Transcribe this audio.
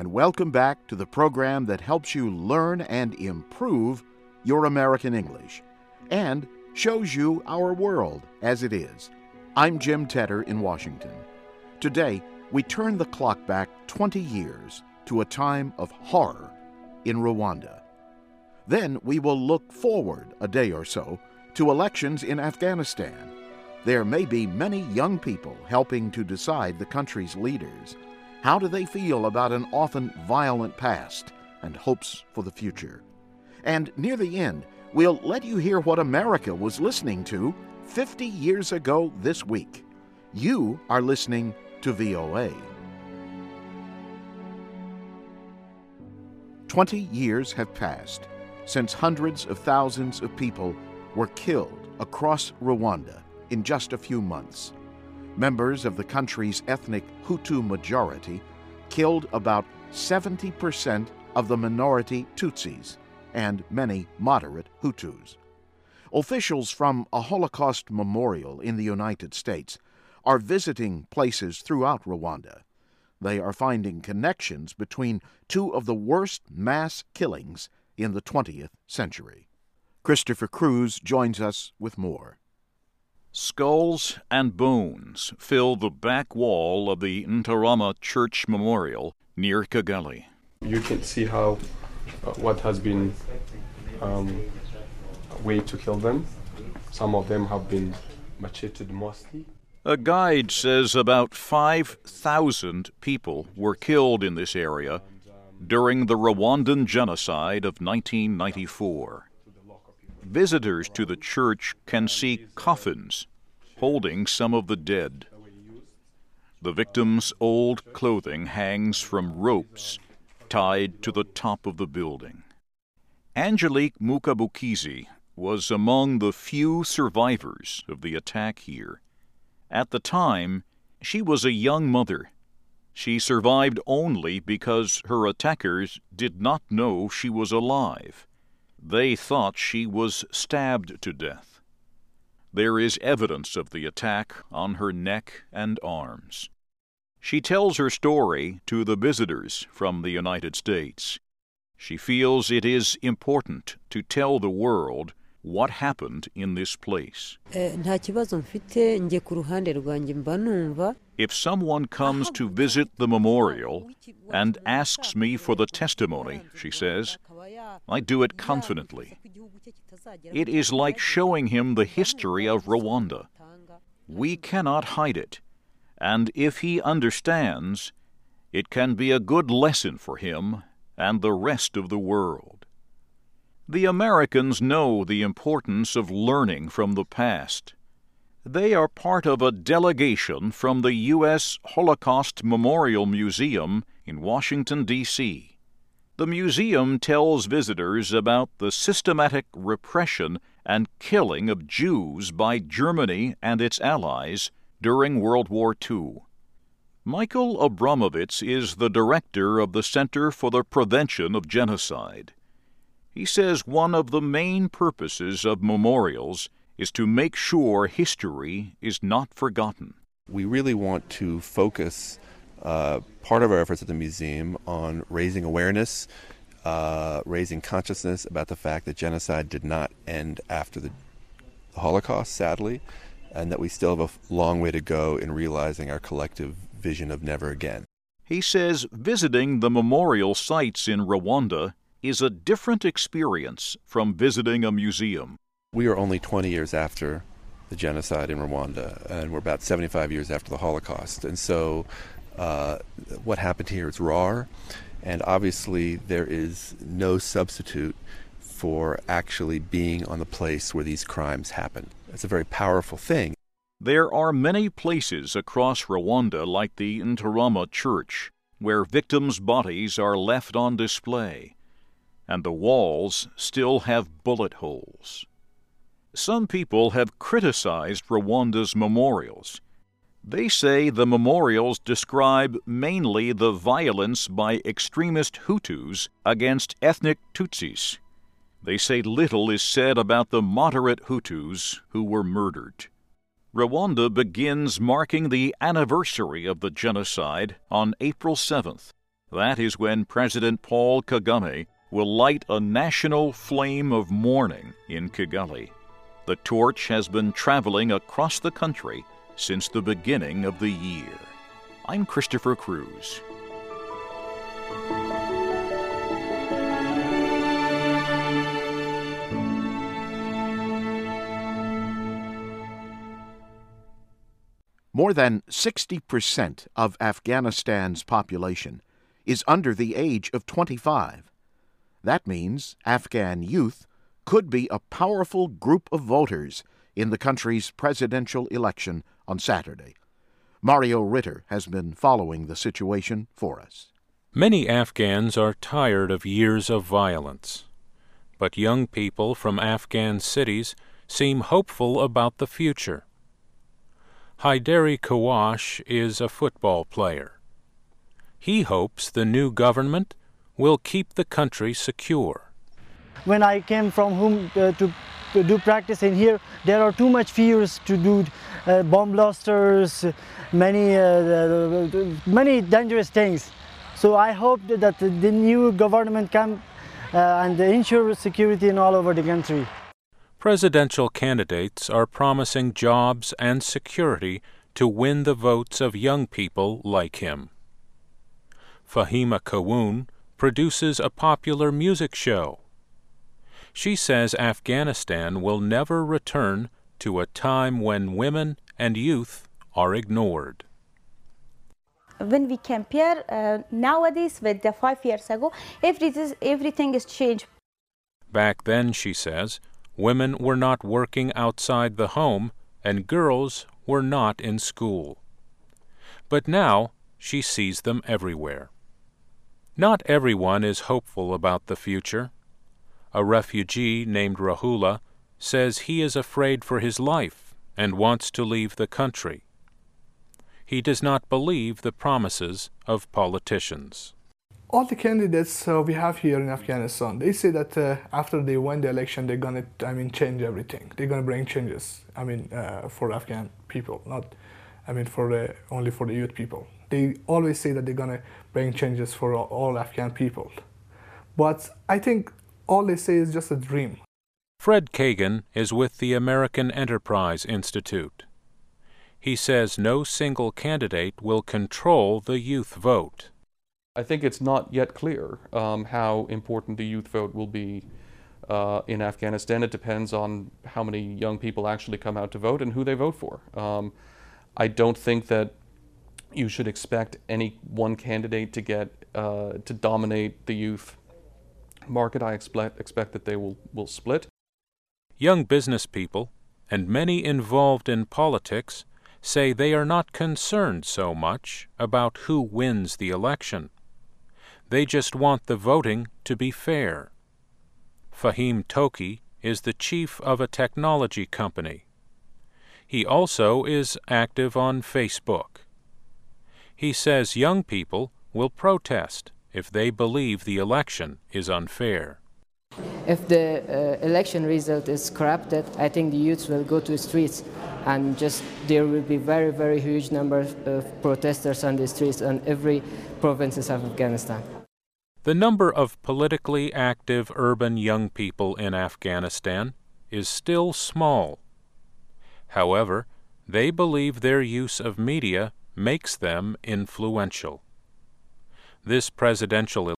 and welcome back to the program that helps you learn and improve your American English and shows you our world as it is. I'm Jim Tedder in Washington. Today, we turn the clock back 20 years to a time of horror in Rwanda. Then we will look forward a day or so to elections in Afghanistan. There may be many young people helping to decide the country's leaders. How do they feel about an often violent past and hopes for the future? And near the end, we'll let you hear what America was listening to 50 years ago this week. You are listening to VOA. 20 years have passed since hundreds of thousands of people were killed across Rwanda in just a few months. Members of the country's ethnic Hutu majority killed about 70% of the minority Tutsis and many moderate Hutus. Officials from a Holocaust memorial in the United States are visiting places throughout Rwanda. They are finding connections between two of the worst mass killings in the 20th century. Christopher Cruz joins us with more. Skulls and bones fill the back wall of the Ntarama Church Memorial near Kigali. You can see how what has been way to kill them. Some of them have been macheted mostly. A guide says about 5,000 people were killed in this area during the Rwandan genocide of 1994. Visitors to the church can see coffins holding some of the dead. The victims' old clothing hangs from ropes tied to the top of the building. Angelique Mukabukizi was among the few survivors of the attack here. At the time, she was a young mother. She survived only because her attackers did not know she was alive. They thought she was stabbed to death. There is evidence of the attack on her neck and arms. She tells her story to the visitors from the United States. She feels it is important to tell the world what happened in this place. If someone comes to visit the memorial and asks me for the testimony, she says, I do it confidently. It is like showing him the history of Rwanda. We cannot hide it, and if he understands, it can be a good lesson for him and the rest of the world. The Americans know the importance of learning from the past. They are part of a delegation from the U.S. Holocaust Memorial Museum in Washington, D.C. The museum tells visitors about the systematic repression and killing of Jews by Germany and its allies during World War II. Michael Abramovitz is the director of the Center for the Prevention of Genocide. He says one of the main purposes of memorials is to make sure history is not forgotten. We really want to focus part of our efforts at the museum on raising awareness, raising consciousness about the fact that genocide did not end after the Holocaust, sadly, and that we still have a long way to go in realizing our collective vision of never again. He says visiting the memorial sites in Rwanda is a different experience from visiting a museum. We are only 20 years after the genocide in Rwanda, and we're about 75 years after the Holocaust. And so what happened here is raw, and obviously there is no substitute for actually being on the place where these crimes happened. It's a very powerful thing. There are many places across Rwanda, like the Ntarama Church, where victims' bodies are left on display, and the walls still have bullet holes. Some people have criticized Rwanda's memorials. They say the memorials describe mainly the violence by extremist Hutus against ethnic Tutsis. They say little is said about the moderate Hutus who were murdered. Rwanda begins marking the anniversary of the genocide on April 7th. That is when President Paul Kagame will light a national flame of mourning in Kigali. The torch has been traveling across the country since the beginning of the year. I'm Christopher Cruz. More than 60% of Afghanistan's population is under the age of 25. That means Afghan youth could be a powerful group of voters in the country's presidential election on Saturday. Mario Ritter has been following the situation for us. Many Afghans are tired of years of violence, but young people from Afghan cities seem hopeful about the future. Haidari Kawash is a football player. He hopes the new government will keep the country secure. When I came from home to do practice in here, there are too much fears to do bomb blasters, many dangerous things. So I hope that the new government can and ensure security in all over the country. Presidential candidates are promising jobs and security to win the votes of young people like him. Fahima Kawun produces a popular music show. She says Afghanistan will never return to a time when women and youth are ignored. When we compare nowadays with the 5 years ago, everything has changed. Back then, she says, women were not working outside the home and girls were not in school. But now she sees them everywhere. Not everyone is hopeful about the future. A refugee named Rahula says he is afraid for his life and wants to leave the country. He does not believe the promises of politicians. All the candidates we have here in Afghanistan, they say that after they win the election, they're going to, change everything. They're going to bring changes, for Afghan people, not, only for the youth people. They always say that they're going to bring changes for all Afghan people. But I think all they say is just a dream. Fred Kagan is with the American Enterprise Institute. He says no single candidate will control the youth vote. I think it's not yet clear how important the youth vote will be in Afghanistan. It depends on how many young people actually come out to vote and who they vote for. I don't think that you should expect any one candidate to get to dominate the youth market. I expect that they will split. Young business people and many involved in politics say they are not concerned so much about who wins the election. They just want the voting to be fair. Fahim Toki is the chief of a technology company. He also is active on Facebook. He says young people will protest if they believe the election is unfair. If the election result is corrupted, I think the youths will go to the streets and there will be very, very huge numbers of protesters on the streets in every provinces of Afghanistan. The number of politically active urban young people in Afghanistan is still small. However, they believe their use of media makes them influential. This presidential